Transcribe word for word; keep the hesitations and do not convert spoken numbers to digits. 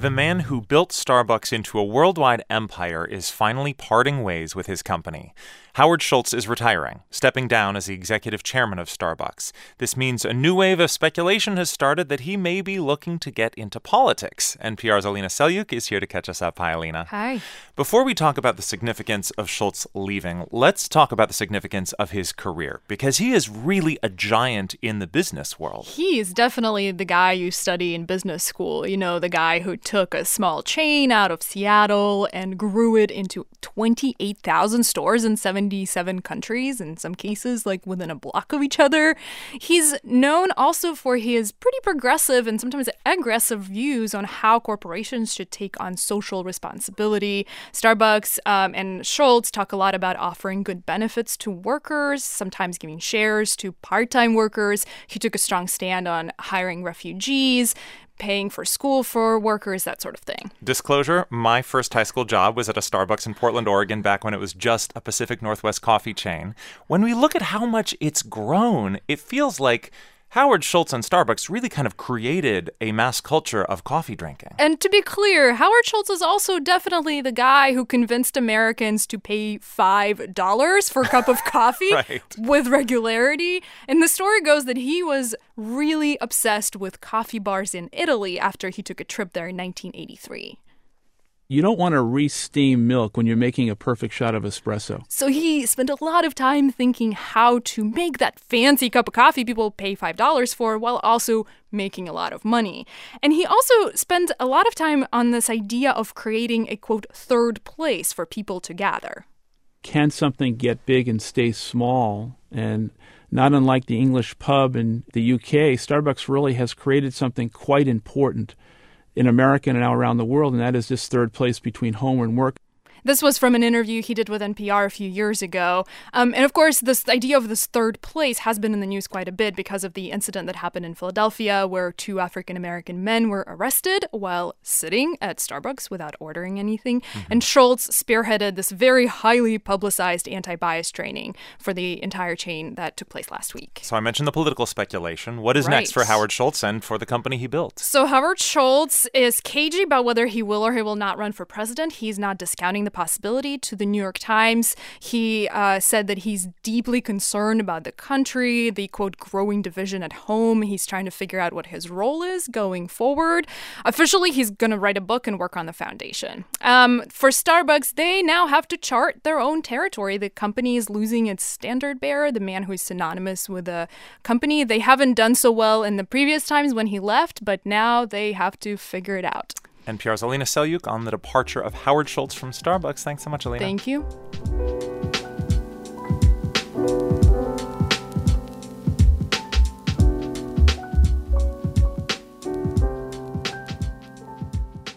The man who built Starbucks into a worldwide empire is finally parting ways with his company. Howard Schultz is retiring, stepping down as the executive chairman of Starbucks. This means a new wave of speculation has started that he may be looking to get into politics. N P R's Alina Selyukh is here to catch us up. Hi, Alina. Hi. Before we talk about the significance of Schultz leaving, let's talk about the significance of his career, because he is really a giant in the business world. He is definitely the guy you study in business school. You know, the guy who took a small chain out of Seattle and grew it into twenty-eight thousand stores in seventy-seven countries, in some cases, like within a block of each other. He's known also for his pretty progressive and sometimes aggressive views on how corporations should take on social responsibility. Starbucks um, and Schultz talk a lot about offering good benefits to workers, sometimes giving shares to part-time workers. He took a strong stand on hiring refugees, paying for school for workers, that sort of thing. Disclosure, my first high school job was at a Starbucks in Portland, Oregon, back when it was just a Pacific Northwest coffee chain. When we look at how much it's grown, it feels like Howard Schultz and Starbucks really kind of created a mass culture of coffee drinking. And to be clear, Howard Schultz is also definitely the guy who convinced Americans to pay five dollars for a cup of coffee Right. with regularity. And the story goes that he was really obsessed with coffee bars in Italy after he took a trip there in nineteen eighty-three. You don't want to re-steam milk when you're making a perfect shot of espresso. So he spent a lot of time thinking how to make that fancy cup of coffee people pay five dollars for while also making a lot of money. And he also spent a lot of time on this idea of creating a, quote, third place for people to gather. Can something get big and stay small? And not unlike the English pub in the U K, Starbucks really has created something quite important in America and now around the world, and that is this third place between home and work. This was from an interview he did with N P R a few years ago. Um, and of course, this idea of this third place has been in the news quite a bit because of the incident that happened in Philadelphia where two African-American men were arrested while sitting at Starbucks without ordering anything. Mm-hmm. And Schultz spearheaded this very highly publicized anti-bias training for the entire chain that took place last week. So I mentioned the political speculation. What is Right. next for Howard Schultz and for the company he built? So Howard Schultz is cagey about whether he will or he will not run for president. He's not discounting the possibility. To the New York Times, he uh, said that he's deeply concerned about the country, the, quote, growing division at home. He's trying to figure out what his role is going forward. Officially, he's going to write a book and work on the foundation. Um, for Starbucks, they now have to chart their own territory. The company is losing its standard bearer, the man who is synonymous with the company. They haven't done so well in the previous times when he left, but now they have to figure it out. N P R's Alina Selyukh on the departure of Howard Schultz from Starbucks. Thanks so much, Alina. Thank you.